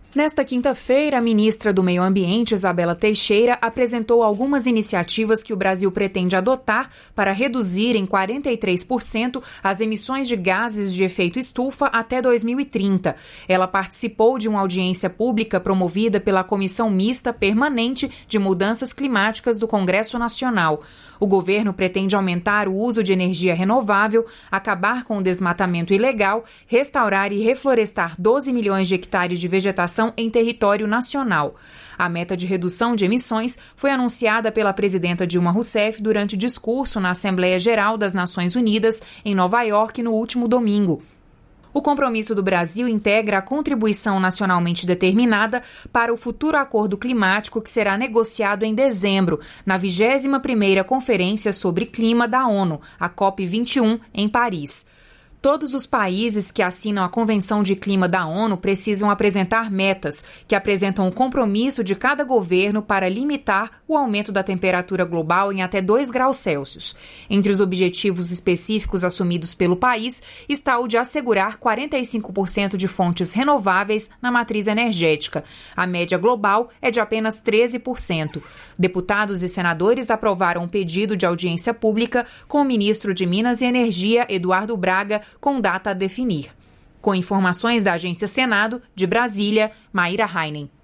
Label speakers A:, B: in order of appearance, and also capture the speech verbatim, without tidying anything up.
A: Nesta quinta-feira, a ministra do Meio Ambiente, Isabela Teixeira, apresentou algumas iniciativas que o Brasil pretende adotar para reduzir em quarenta e três por cento as emissões de gases de efeito estufa até dois mil e trinta. Ela participou de uma audiência pública promovida pela Comissão Mista Permanente de Mudanças Climáticas do Congresso Nacional. O governo pretende aumentar o uso de energia renovável, acabar com o desmatamento ilegal, restaurar e reflorestar doze milhões de hectares de vegetação em território nacional. A meta de redução de emissões foi anunciada pela presidenta Dilma Rousseff durante discurso na Assembleia Geral das Nações Unidas, em Nova York, no último domingo. O compromisso do Brasil integra a contribuição nacionalmente determinada para o futuro acordo climático que será negociado em dezembro, na vigésima primeira Conferência sobre Clima da ONU, a COP vinte e um, em Paris. Todos os países que assinam a Convenção de Clima da ONU precisam apresentar metas que apresentam o compromisso de cada governo para limitar o aumento da temperatura global em até dois graus Celsius. Entre os objetivos específicos assumidos pelo país está o de assegurar quarenta e cinco por cento de fontes renováveis na matriz energética. A média global é de apenas treze por cento. Deputados e senadores aprovaram um pedido de audiência pública com o ministro de Minas e Energia, Eduardo Braga, com data a definir. Com informações da Agência Senado, de Brasília, Maíra Heinen.